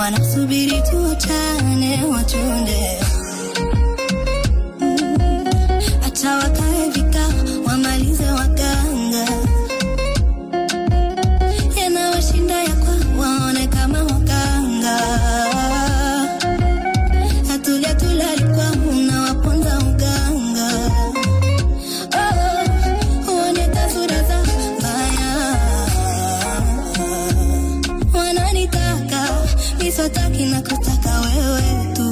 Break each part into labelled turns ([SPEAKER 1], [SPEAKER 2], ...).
[SPEAKER 1] wanasubiri tuachane wachunde. Acha wakae vikao wamalize waganga, yanawashinda yako waone kama wakanga. Hatulia tulalikuwa unawaponza uganga. Uone tasura za mbaya, wananitaka miswataki na kutaka wewe tu.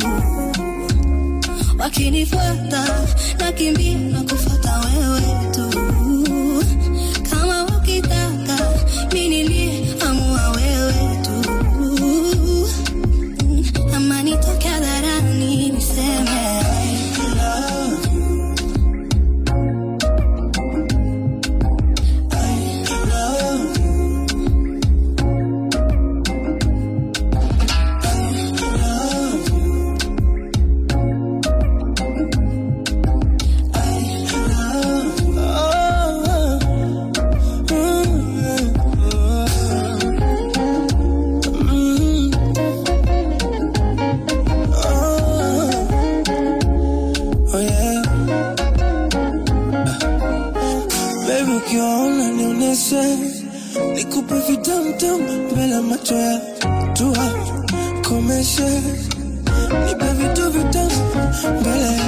[SPEAKER 1] Wakinifuata nakimbia na kufuata wewe tu. Kama ukitaka mimi niliamua wewe tu. Ama nitoke hadharani niseme nikupe vitamtam mbele macho ya tua komeshe, nipe vitu vitamu mbele